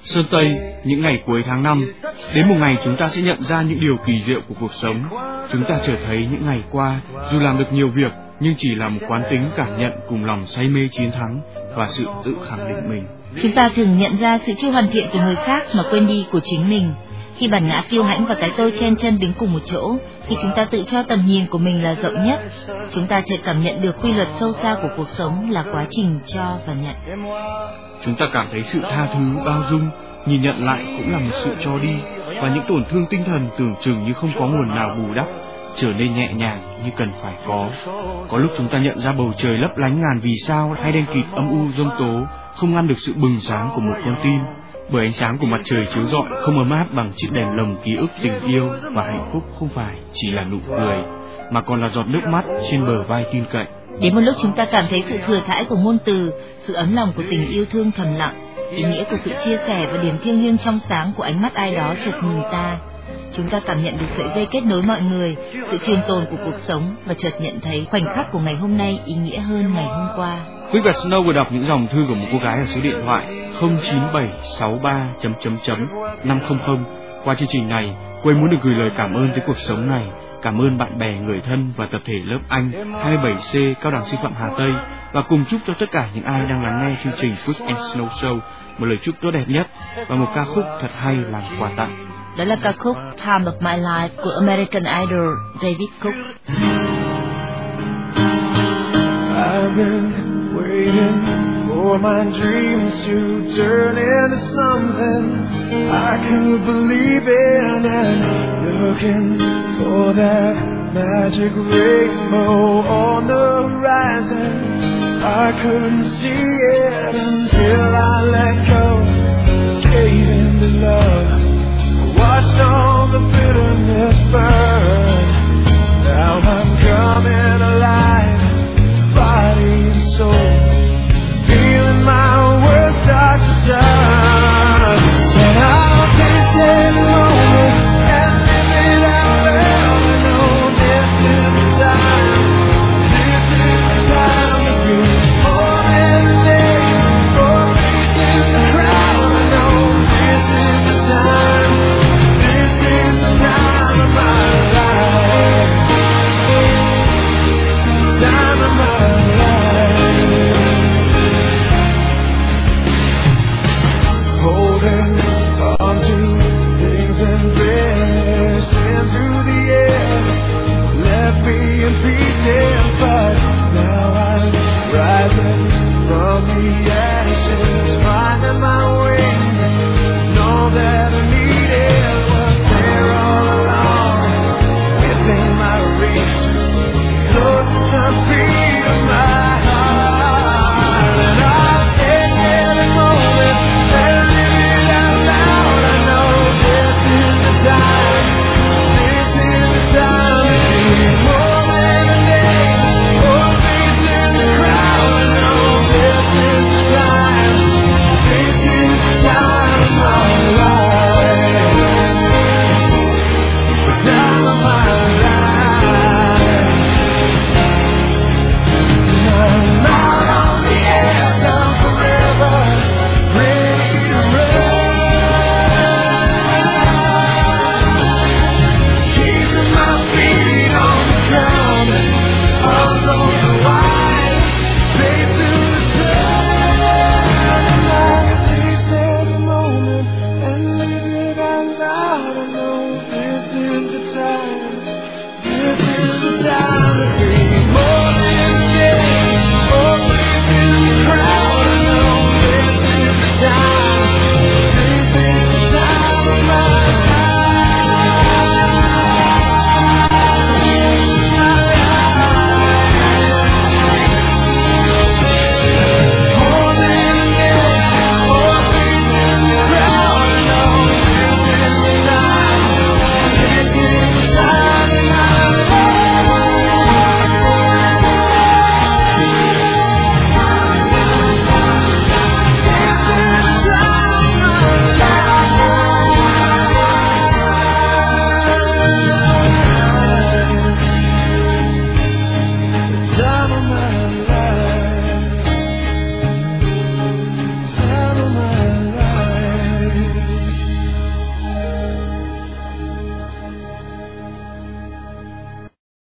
Sơn Tây, những ngày cuối tháng 5, đến một ngày chúng ta sẽ nhận ra những điều kỳ diệu của cuộc sống. Chúng ta chợt thấy những ngày qua, dù làm được nhiều việc, nhưng chỉ là một quán tính cảm nhận cùng lòng say mê chiến thắng và sự tự khẳng định mình. Chúng ta thường nhận ra sự chưa hoàn thiện của người khác mà quên đi của chính mình. Khi bản ngã kiêu hãnh và cái tôi chen chân đứng cùng một chỗ, khi chúng ta tự cho tầm nhìn của mình là rộng nhất, chúng ta chợt cảm nhận được quy luật sâu xa của cuộc sống là quá trình cho và nhận. Chúng ta cảm thấy sự tha thứ, bao dung, nhìn nhận lại cũng là một sự cho đi, và những tổn thương tinh thần tưởng chừng như không có nguồn nào bù đắp trở nên nhẹ nhàng như cần phải có. Có lúc chúng ta nhận ra bầu trời lấp lánh ngàn vì sao hay đen kịt âm u giông tố không ngăn được sự bừng sáng của một con tim, bởi ánh sáng của mặt trời chiếu rọi không ấm áp bằng chiếc đèn lồng ký ức tình yêu, và hạnh phúc không phải chỉ là nụ cười mà còn là giọt nước mắt trên bờ vai tin cậy. Đến một lúc chúng ta cảm thấy sự thừa thãi của ngôn từ, sự ấm lòng của tình yêu thương thầm lặng, ý nghĩa của sự chia sẻ và điểm thiêng liêng trong sáng của ánh mắt ai đó chợt nhìn ta. Chúng ta cảm nhận được sợi dây kết nối mọi người, sự trường tồn của cuộc sống, và chợt nhận thấy khoảnh khắc của ngày hôm nay ý nghĩa hơn ngày hôm qua. Quick và Snow vừa đọc những dòng thư của một cô gái ở số điện thoại 09763.500. Qua chương trình này, cô ấy muốn được gửi lời cảm ơn tới cuộc sống này, cảm ơn bạn bè, người thân và tập thể lớp Anh 27C Cao đẳng Sư phạm Hà Tây, và cùng chúc cho tất cả những ai đang lắng nghe chương trình Quick and Snow Show một lời chúc tốt đẹp nhất và một ca khúc thật hay làm quà tặng. Đó là ca khúc Time of My Life của American Idol David Cook. I've been waiting for my dreams to turn into something I could believe in, and looking for that magic rainbow on the horizon. I couldn't see it until I let go.